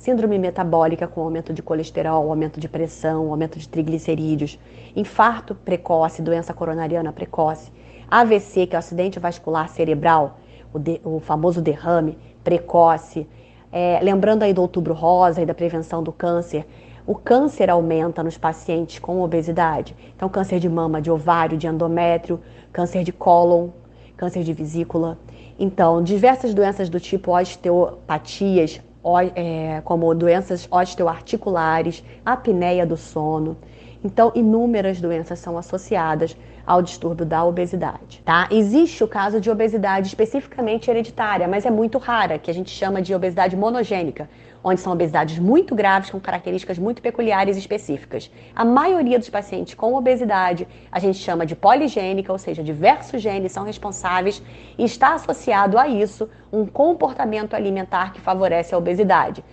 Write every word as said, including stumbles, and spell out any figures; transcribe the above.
síndrome metabólica com aumento de colesterol, aumento de pressão, aumento de triglicerídeos, infarto precoce, doença coronariana precoce, A V C, que é o acidente vascular cerebral, o, de, o famoso derrame precoce. É, lembrando aí do Outubro Rosa e da prevenção do câncer, o câncer aumenta nos pacientes com obesidade. Então, câncer de mama, de ovário, de endométrio, câncer de cólon, câncer de vesícula. Então, diversas doenças do tipo osteopatias, é, como doenças osteoarticulares, apneia do sono. Então, inúmeras doenças são associadas ao distúrbio da obesidade, tá? Existe o caso de obesidade especificamente hereditária, mas é muito rara, que a gente chama de obesidade monogênica, onde são obesidades muito graves com características muito peculiares e específicas. A maioria dos pacientes com obesidade a gente chama de poligênica, ou seja, diversos genes são responsáveis e está associado a isso um comportamento alimentar que favorece a obesidade.